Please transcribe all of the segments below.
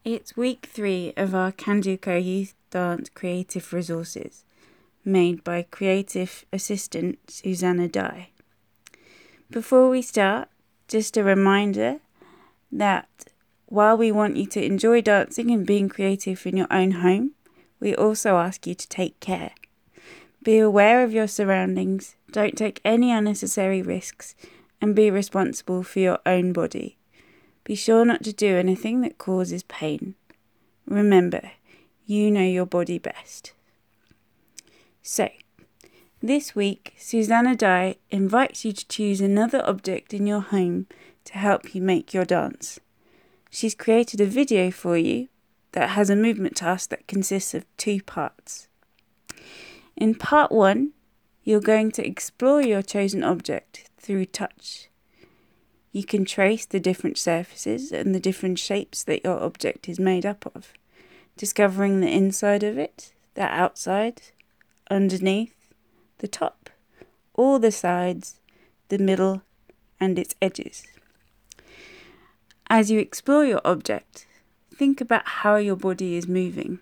It's week 3 of our Kanduko Youth Dance Creative Resources, made by creative assistant Susanna Dye. Before we start, just a reminder that while we want you to enjoy dancing and being creative in your own home, we also ask you to take care. Be aware of your surroundings, don't take any unnecessary risks, and be responsible for your own body. Be sure not to do anything that causes pain. Remember, you know your body best. So, this week, Susanna Dye invites you to choose another object in your home to help you make your dance. She's created a video for you that has a movement task that consists of 2 parts. In part 1, you're going to explore your chosen object through touch. You can trace the different surfaces and the different shapes that your object is made up of, discovering the inside of it, the outside, underneath, the top, all the sides, the middle, and its edges. As you explore your object, think about how your body is moving.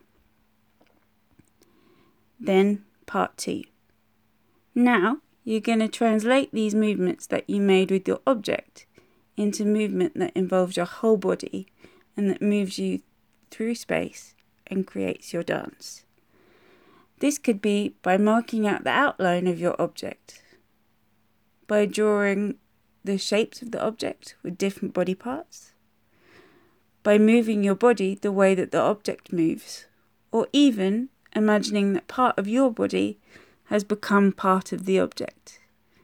Then, part 2. Now, you're going to translate these movements that you made with your object into movement that involves your whole body and that moves you through space and creates your dance. This could be by marking out the outline of your object, by drawing the shapes of the object with different body parts, by moving your body the way that the object moves, or even imagining that part of your body has become part of the object.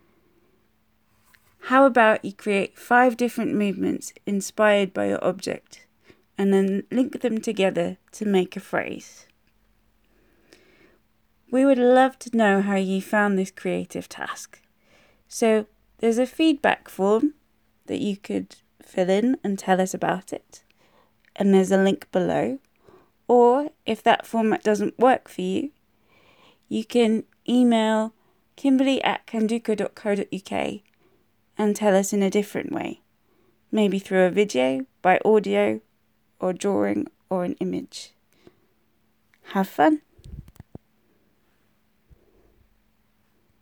How about you create 5 different movements inspired by your object and then link them together to make a phrase? We would love to know how you found this creative task. So there's a feedback form that you could fill in and tell us about it. And there's a link below. Or if that format doesn't work for you, you can email kimberly@kanduko.co.uk and tell us in a different way, maybe through a video, by audio, or drawing, or an image. Have fun!